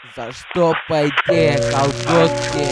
Заштопайте колготки.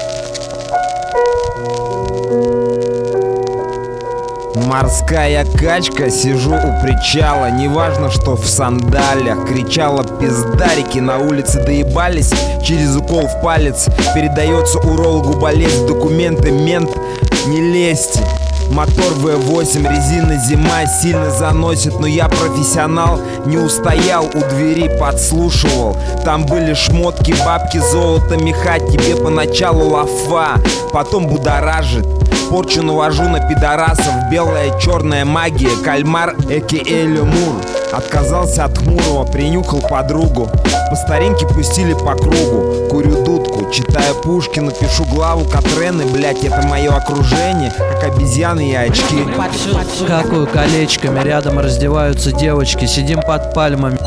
Морская качка, сижу у причала. Неважно, что в сандалях. Кричала пиздарики, на улице доебались. Через укол в палец передается урологу болезнь. Документы мент, не лезьте. Мотор V8, резина зима сильно заносит. Но я профессионал, не устоял у двери, подслушивал. Там были шмотки, бабки, золото, меха. Тебе поначалу лафа, потом будоражит. Порчу навожу на пидорасов. Белая, черная магия. Кальмар, а.к.а. Лемур. Отказался от хмурого, принюхал подругу. По старинке пустили по кругу. Курю дудку, читаю Пушкина. Пишу главу Катрены, блять, это мое окружение. Как обезьяны и очки. Какую колечками, рядом раздеваются девочки. Сидим под пальмами.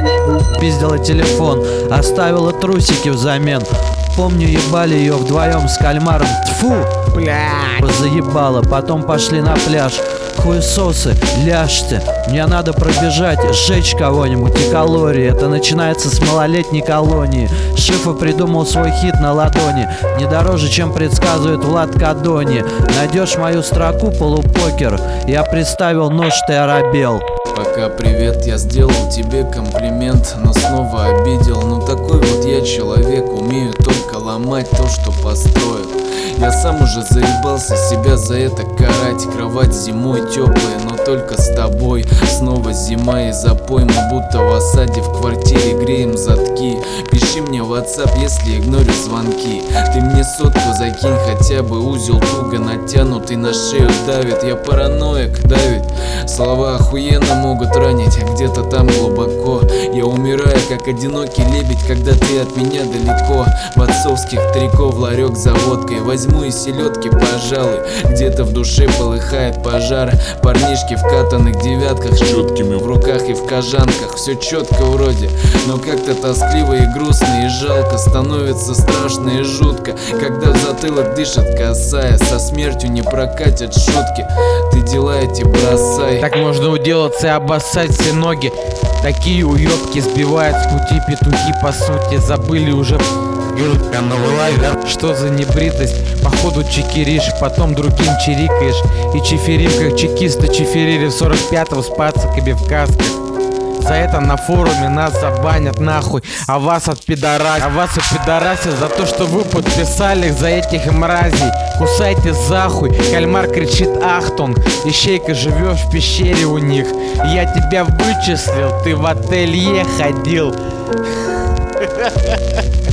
Пиздила телефон, оставила трусики взамен. Помню, ебали ее вдвоем с кальмаром. Тьфу, бля, заебало. Потом пошли на пляж. Хуесосы, ляжьте. Мне надо пробежать, сжечь кого-нибудь и калории. Это начинается с малолетней колонии. Шифа придумал свой хит на ладони. Не дороже, чем предсказывает Влад Кадони. Найдешь мою строку, полупокер. Я представил, нож ты оробел. Пока привет, я сделал тебе комплимент, но снова обидел. Ну такой вот я человек, умею только ломать то, что построил. Я сам уже заебался себя за это карать. Кровать зимой теплая, но только с тобой. Снова зима и запой, мы будто в осаде. В квартире греем задки. Пиши мне в WhatsApp, если игнорю звонки. Ты мне сотку закинь, хотя бы узел туго натянутый на шею давит. Я параноик, давит. Слова охуенно могут ранить, а где-то там глубоко. Я умираю, как одинокий лебедь, когда ты от меня далеко. В отцовских трико в ларек за водкой. Возьму и селедки, пожалуй. Где-то в душе полыхает пожар. Парнишки в катаных девятках, с четкими в руках и в кожанках. Все четко вроде, но как-то тоскливо и грустно и жалко. Становится страшно и жутко, когда в затылок дышит косая. Со смертью не прокатят шутки, ты дела эти бросай. Так можно уделаться и обоссать все ноги. Такие уёбки сбивают с пути петухи, по сути. Забыли уже что за небритость. Походу чекиришь, потом другим чирикаешь. И чиферим, как чекисты чиферили в 45-го с пацаками в касках. За это на форуме нас забанят нахуй. А вас отпидорасят за то, что вы подписали за этих мразей. Кусайте захуй. Кальмар кричит ахтунг. Ищейка, живешь в пещере у них. Я тебя вычислил, ты в ателье ходил.